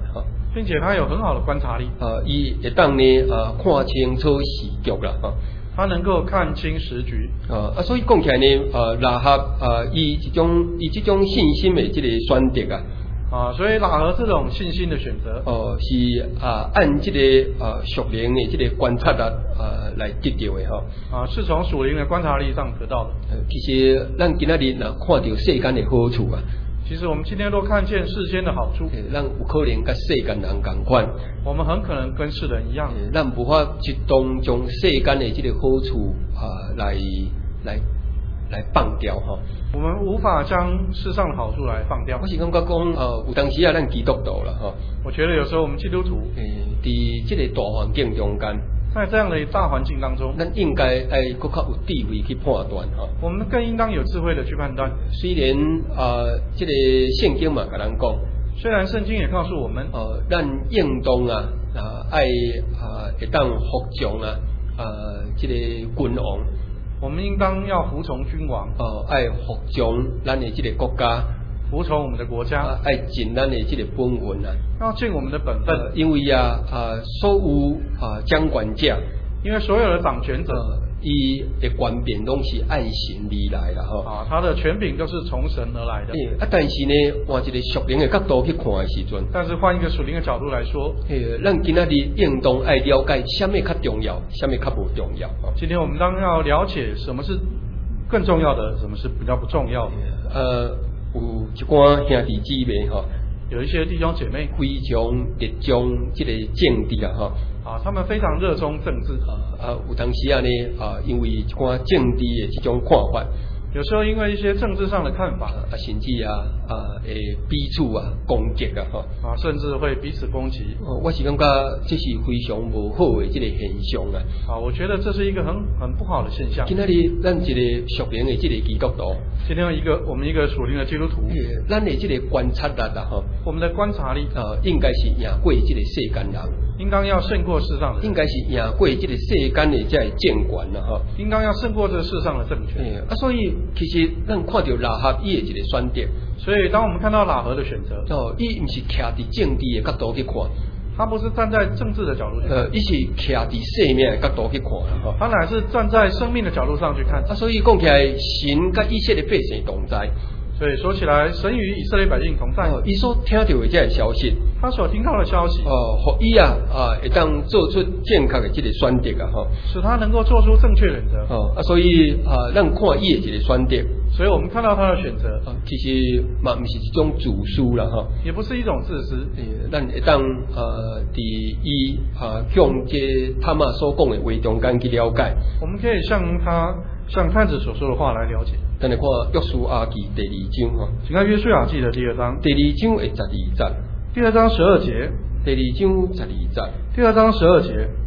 并且他有很好的观察力。 啊，伊会当呢啊看清楚时局啦，哈。 他能够看清时局。 啊啊，所以讲起来呢，呃，拉合啊，伊这种伊这种信心的这个选择啊。 啊，所以喇合这种信心的选择， 哦，是啊，按这个啊属灵的这个观察啊啊来得到的哈。 啊，是从属灵的观察力上得到的。 呃，其实咱今仔日若看到世间的好处啊， 其实我们今天都看见世间的好处， 咱有可能跟世间人同款， 我们很可能跟世人一样， 咱无法去当将世间的这个好处啊来来来放掉哈。 我们无法将世上的好处来放掉。 我是感觉讲，呃，有当时啊，咱基督徒啦哈。 我觉得有时候我们基督徒， 诶，伫这个大环境中间， 在这样的大环境当中， 咱应该爱更较有智慧去判断哈。 我们更应当有智慧的去判断。 虽然啊，这个圣经嘛，甲咱讲， 虽然圣经也告诉我们， 呃，咱应当啊啊爱啊会当服从啊啊这个君王。 我们应当要服从君王， 哦，爱服从咱的这个国家， 服从我们的国家， 啊、爱尽咱的这个本分啊， 要尽我们的本分。 呃、因为啊啊，所有啊掌权者， 因为所有的掌权者， 伊、呃、的权柄拢是按神而来的哈。 啊，他的权柄都是从神而来的。 啊，但是呢，换一个属灵的角度去看的时阵， 但是换一个属灵的角度来说， 诶，咱今仔日应当爱了解什么较重要，什么较不重要。 今天我们当然要了解什么是更重要的，什么是比较不重要的。 呃，有一寡兄弟姊妹哈， 有一些弟兄姐妹非常热衷这个政治啊哈。 啊，他们非常热衷政治啊啊，有当时啊呢啊，因为一寡政治的这种看法， 有时候因为一些政治上的看法啊，甚至啊啊会彼此啊攻击啊哈， 啊，甚至会彼此攻击。 哦，我是感觉这是非常无好的这个现象啊。 啊，我觉得这是一个很很不好的现象。 今仔日咱一个属灵的这个基督徒， 今天一个我们一个属灵的基督徒， 咱的这个观察力啊哈， 我们的观察力啊，应该是赢过这个世间人。 应当要胜过世上的人， 应该是赢过这个世间的这个政权啦，哈。 应当要胜过这世上的政权。 啊，所以其实咱看到拉合伊的一个选择， 所以当我们看到喇合的选择， 哦，伊唔是徛伫政治的角度去看， 他不是站在政治的角度去看， 呃，伊是徛伫生命的角度去看啦，哈。 他乃是站在生命的角度上去看。 啊，所以讲起来，神甲以色列百姓同在。 所以说起来，神与以色列百姓同在。 伊、哦、所听到的这个消息， 他所听到的消息， 哦，互伊啊啊，会当做出正确的这个选择啊，哈， 使他能够做出正确选择。 哦啊，所以啊，咱看伊的这个选择， 所以我们看到他的选择， 啊、其实嘛不是一种自私啦，哈， 也不是一种自私。 诶，咱会当呃，伫伊啊向这他妈所讲的话中间去了解， 我们可以向他向探子所说的话来了解。 咱来看约书亚记第二章哈， 请看约书亚记的第二章， 第二章的十二节， 第二章十二节， 第二章十二节， 第二章十二节，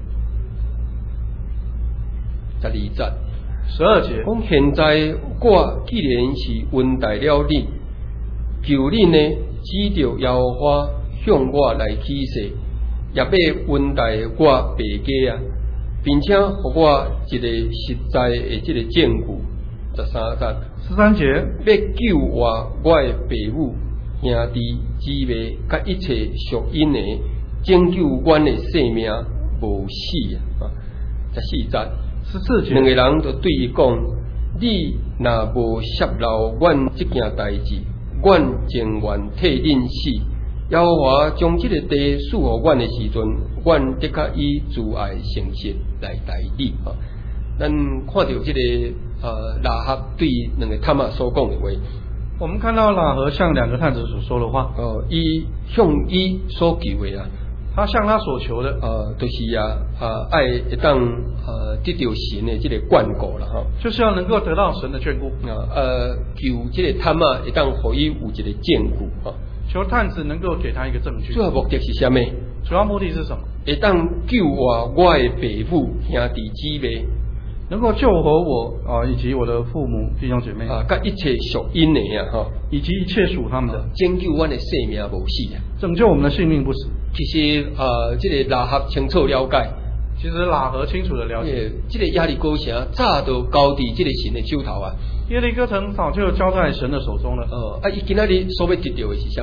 十二节， 十二节。 讲现在我既然是恩待了你，求你呢指着耶和华向我来起誓，也要恩待我爸家啊，并且给我一个实在的这个证据。十三节， 十三节， 要救活我的父母、兄弟姊妹，甲一切属因的，拯救阮的性命无死啊！十四节， 十四节， 两个人就对伊讲：你若无泄露阮这件代志，阮情愿替恁死。耶和华将这个地赐予阮的时阵，阮的确以自爱诚实来待你啊！咱看到这个呃拉合对两个探子所讲的话， 我们看到喇合向两个探子所说的话， 哦，伊向伊所求的啊， 他向他所求的， 呃，就是啊啊爱会当呃得到神的这个眷顾啦哈， 就是要能够得到神的眷顾啊呃求这个探子会当互伊有一个证据哈， 求探子能够给他一个证据。 主要目的是什么？ 主要目的是什么？ 会当救活我的父母、兄弟姊妹。 能够救活我啊，以及我的父母弟兄姐妹啊，甲一切属因的呀，哈， 以及一切属他们的， 拯救阮的性命无死啊， 拯救我们的性命不死。 其实呃，这个拉合清楚了解， 其实喇合清楚的了解， 这个亚利哥城早就交伫这个神的手头啊， 耶利哥城早就交在神的手中了。 哦，啊，伊今仔日所要得到的是什么？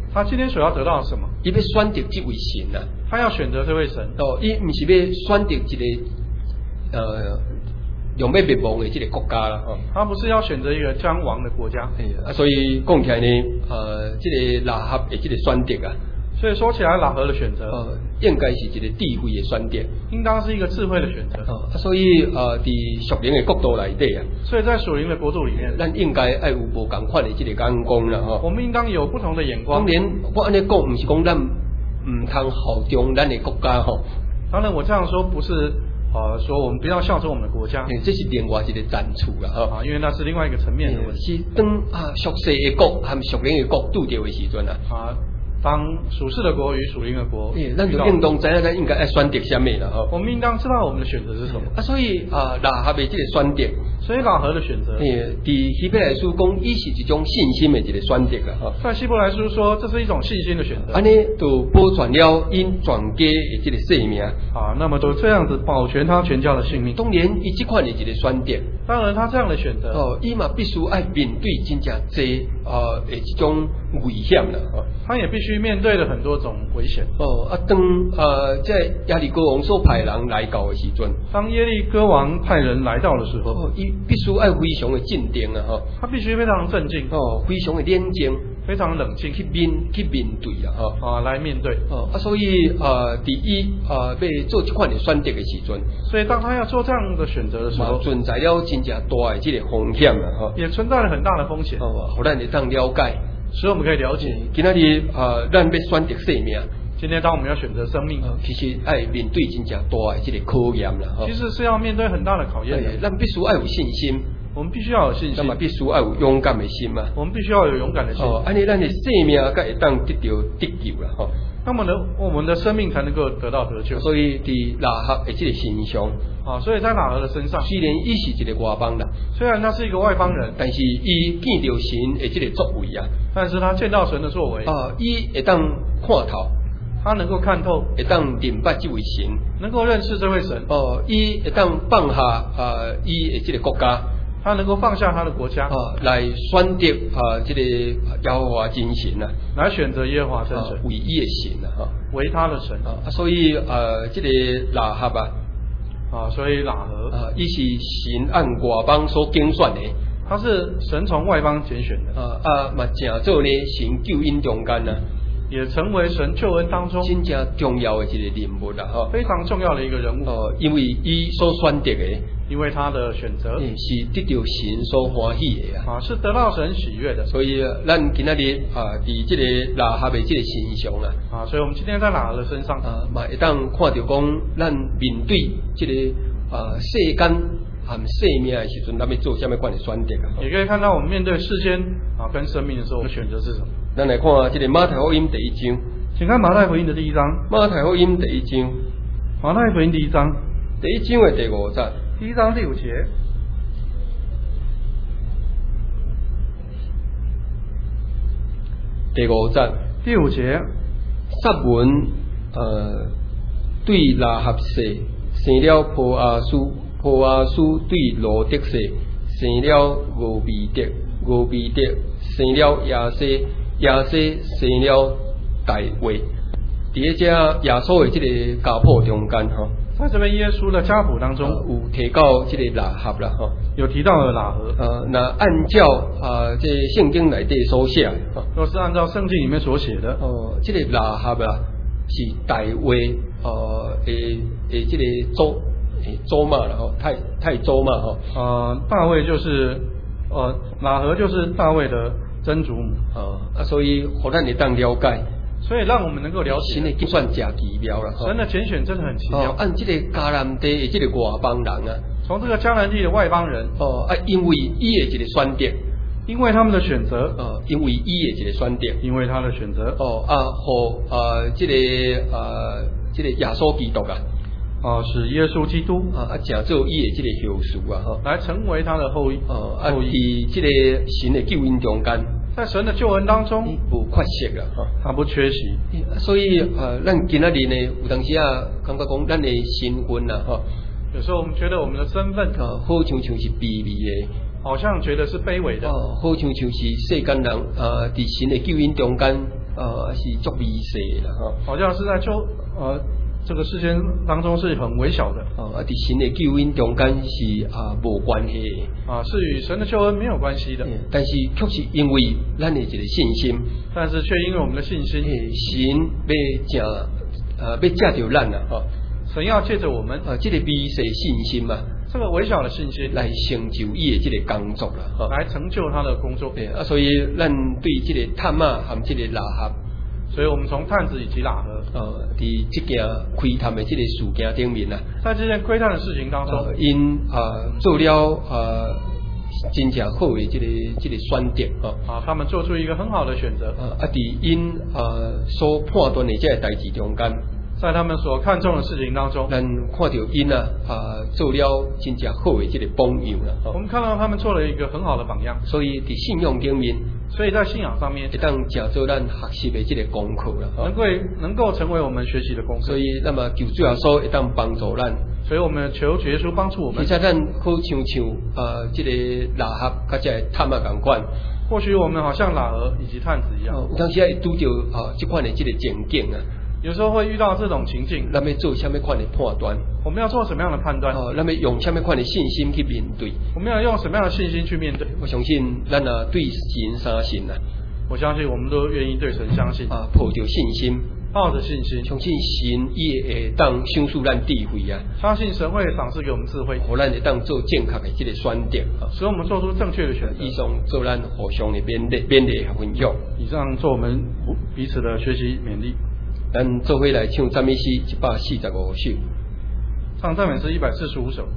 他今天所要得到什么？ 伊要选择这位神啊， 他要选择这位神。 哦，伊唔是要选择一个呃用要灭亡的这个国家啦，哦， 他不是要选择一个将亡的国家。 啊，所以讲起来呢，呃，这个拉合的这个选择啊。 所以说起来，喇合的选择， 呃，应该是一个智慧的选择， 应当是一个智慧的选择。 哦，所以呃，伫属灵的角度内底啊， 所以在属灵的国度里面， 咱应该爱有无共款的这个眼光啦，吼。 我们应当有不同的眼光。 当然，我安尼讲，唔是讲咱唔通效忠咱的国家吼。 当然，我这样说不是呃说我们不要效忠我们的国家， 这是另外一个战处啦，吼。 啊，因为那是另外一个层面的问题。 是当啊属世的国和属灵的国拄着的时阵啊。 啊。当属世的国与属灵的国， 诶，咱就应当知影咱应该爱选择什么啦，吼。 我们应当知道我们的选择是什么。 啊，所以啊，拉合的这个选择， 所以拉合的选择， 诶，伫希伯来书讲，伊是一种信心的一个选择啦，吼。 在希伯来书说，这是一种信心的选择。 安尼就保全了因全家的这个性命。 啊，那么就这样子保全他全家的性命。 当然，伊这款的一个选择， 当然他这样的选择， 哦，伊嘛必须爱面对真正济呃的一种危险啦，吼。 他也必须面对了很多种危险。 哦，啊，当呃在亚利国王所派人来到的时阵， 当耶利哥王派人来到的时候， 哦，伊必须爱非常的镇定啊，吼。 他必须非常镇静， 哦，非常的冷静， 非常冷静去面去面对啊，吼。 啊，来面对。 哦，啊，所以呃，第一呃要做这款的选择的时阵， 所以当他要做这样的选择的时候， 存在了真正大的这个风险啊，吼。 也存在了很大的风险。 哦，互咱会当了解。 使我们可以了解， 今仔日呃，咱要选择生命。 今天当我们要选择生命， 呃、其实爱面对真正大的这个考验啦。 其实是要面对很大的考验的。 咱必须要有信心， 我们必须要有信心。 那么必须要有勇敢的心嘛。 我们必须要有勇敢的心。 哦，安尼咱的生命才会当得到得救啦，吼。 那么呢，我们的生命才能够得到得救。 所以伫拉合的这个身上， 啊，所以在拉合的身上， 虽然伊是一个外邦人， 虽然他是一个外邦人， 但是伊见到神的这个作为啊， 但是他见到神的作为啊，伊会当看透， 他能够看透， 会当明白这位神， 能够认识这位神。 哦，伊会当放下啊，伊的这个国家。 他能够放下他的国家， 啊，来选择啊，这个耶和华真神啊， 来选择耶和华真神， 为伊的神啊，哈， 为他的神啊，所以呃，这个拉合啊， 啊，所以拉合啊，伊是神按外邦所拣选的， 他是神从外邦拣选的， 啊啊，嘛正做呢神救恩中间啊， 也成为神救恩当中真正重要的一个人物啦，哈， 非常重要的一个人物， 哦，因为伊所选择的。 因为他的选择是得到神所欢喜的啊，是得到神喜悦的。 所以咱今仔日啊，伫这个拉合的这个身上啊， 啊，所以我们今天在拉合的身上啊，嘛会当看到讲，咱面对这个啊世间和生命的时阵，咱要做什么款的选择啊？ 也可以看到我们面对世间啊跟生命的时候，我们选择是什么？ 咱来看这个马太福音第一章， 请看马太福音的第一章。 马太福音第一章， 马太福音第一章， 第一章的第五节。 第一章第五节， 第五节， 第五节， 撒文呃对拉合氏生了波阿苏，波阿苏对罗德氏生了俄比德，俄比德生了亚西，亚西生了大卫。伫个遮耶稣的这个家谱中间吼。 在这边耶稣的家谱当中， 呃、有提到这个拉合啦，吼， 有提到了拉合。 呃，那按照啊，这圣经内底所写，哈， 若是按照圣经里面所写的， 哦、呃，这个拉合啊，是大卫呃诶诶，这个周诶周嘛啦，吼，太太周嘛，吼， 呃，大卫就是呃拉合就是大卫的曾祖母， 啊啊，所以互咱会当了解。 所以让我们能够了解， 神的计算真奇妙啦， 神的拣选真的很奇妙。 哦，按这个迦南地的这个外邦人啊， 从这个迦南地的外邦人， 哦啊，因为伊的一个选择， 因为他们的选择， 呃，因为伊的一个选择， 因为他的选择， 哦啊，和呃这个呃这个耶稣基督啊， 啊，使耶稣基督啊啊，成做伊的这个后嗣啊，哈， 来成为他的后裔， 哦啊，伫这个神的救恩中间。 在神的救恩当中， 不缺席啦，哈， 他不缺席， 所以呃，咱今仔日呢，有当时啊，感觉讲咱的身份啦，哈， 有时候我们觉得我们的身份， 啊，好像像是卑微的， 好像觉得是卑微的， 哦，好像像是世间人啊，伫神的救恩中间， 呃是足微细啦吼， 好像是在救呃这个世间当中是很微小的。 哦，啊，伫神的救恩中间是啊无关系的， 啊，是与神的救恩没有关系的。 但是却是因为咱的一个信心， 但是却因为我们的信心， 神要借呃要借着咱啊，吼， 神要借着我们啊，这个微细的信心嘛。 这个微小的信心来成就伊的这个工作啦，哈， 来成就他的工作。 对啊，所以咱对这个探马和这个喇合， 所以我们从探子以及喇合， 呃，伫这件窥探的这个事件顶面啊， 在这件窥探的事情当中， 呃、因啊、呃、做了啊真正好的这个这个选择啊， 啊，他们做出一个很好的选择。 啊，啊，伫因啊所判断的这个代志中间。 在他们所看重的事情当中， 咱看到因啊啊做了真正好的这个榜样啦。 我们看到他们做了一个很好的榜样， 所以伫信仰顶面， 所以在信仰上面， 会当正做咱学习的这个功课啦。 能够能够成为我们学习的功课。 所以，那么求主耶稣会当帮助咱。 所以我们求主耶稣帮助我们。 其实咱好像像呃这个喇合甲这个探马同款。 或许我们好像喇合以及探子一样， 有当时会拄着啊这款的这个情景啊。 有时候会遇到这种情境， 咱要做什么款的判断？ 我们要做什么样的判断？ 哦，咱要用什么款的信心去面对？ 我们要用什么样的信心去面对？ 我相信咱啊对神相信啊， 我相信我们都愿意对神相信啊，抱着信心， 抱着信心， 相信神伊会当赏赐咱智慧啊， 相信神会赏赐给我们智慧， 互咱会当做正确的这个选择啊， 使我们做出正确的选择。 以上做咱互相的勉励勉励和分享。 以上做我们彼此的学习勉励。 咱做伙来唱赞美诗一百四十五首， 唱赞美诗一百四十五首。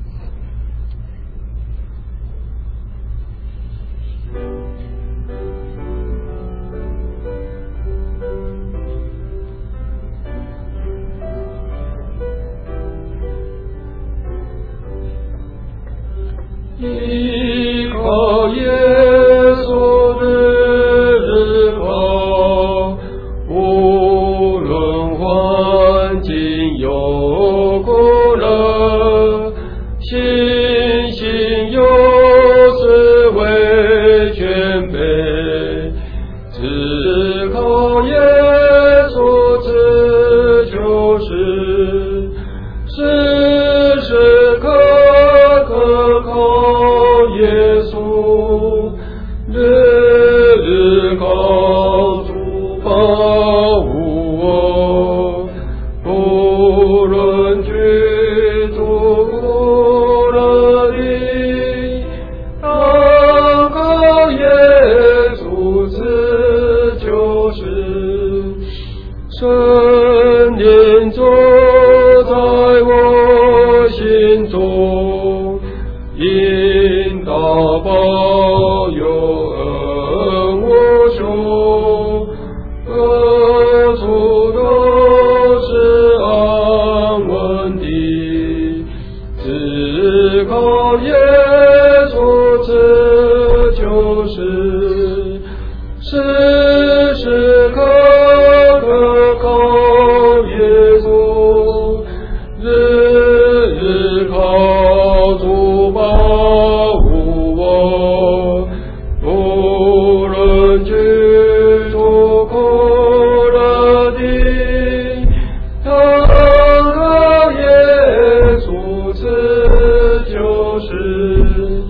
依靠耶稣的日光，无论环境有苦乐，信心有时为全备，只靠耶稣这就是时时刻刻靠耶稣，日日靠主保护我，不论居住苦乐地，当靠耶稣此就是圣灵坐在我心中，引导保佑恩我胸，各处都是安稳的，只靠耶稣这就是时时刻刻靠耶稣，日日靠主保护我，无论居住苦乐地，当靠耶稣此就是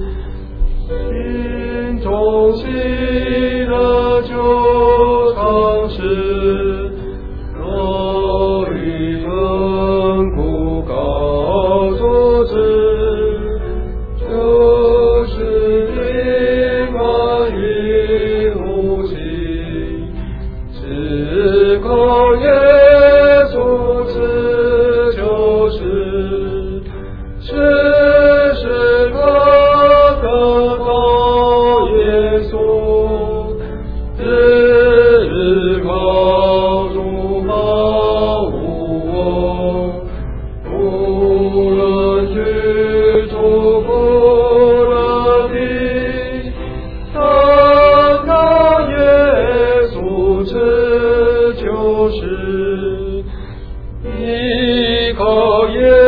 心中喜乐就常是，若与痛苦告诉之，就是平安与呼吸，只靠耶稣此就是时时刻刻靠耶稣，日日靠主保护我，无论居住苦乐地，当靠耶稣此就是依靠耶